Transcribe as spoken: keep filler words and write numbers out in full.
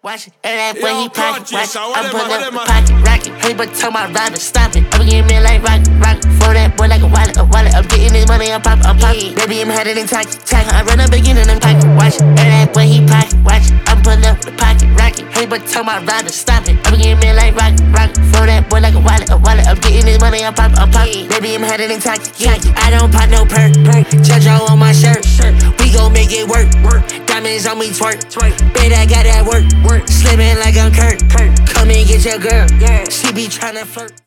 watch it. And that boy, he pocket, watch it. I'm whatever, pulling up the whatever. pocket, rocket. Hey, but tell my rider, stop it. I'm getting me like rocket, rocket. Throw that boy like a wallet, a wallet. I'm getting this money, I'm pop, I'm pocket. Baby, I'm headed in tacky, tacky. I run up again and I'm pocket, watch it. And that boy, he pocket, watch it. I'm pulling up the pocket, rocket. Hey, but tell my rider, stop it. I'm getting me like rocket, rocket. Throw that boy like a wallet, a wallet. I'm getting this money, I'm pop, I'm pocket. Baby, I'm headed in tacky, tacky. I don't pop no perk, perk. Jojo on my shirt, shirt. We gon' make it work, work. Diamonds on me, twerk, twerk. Bet I got that work, work. Slimming like I'm Kurt, Kurt. Come and get your girl, yeah. She be tryna flirt.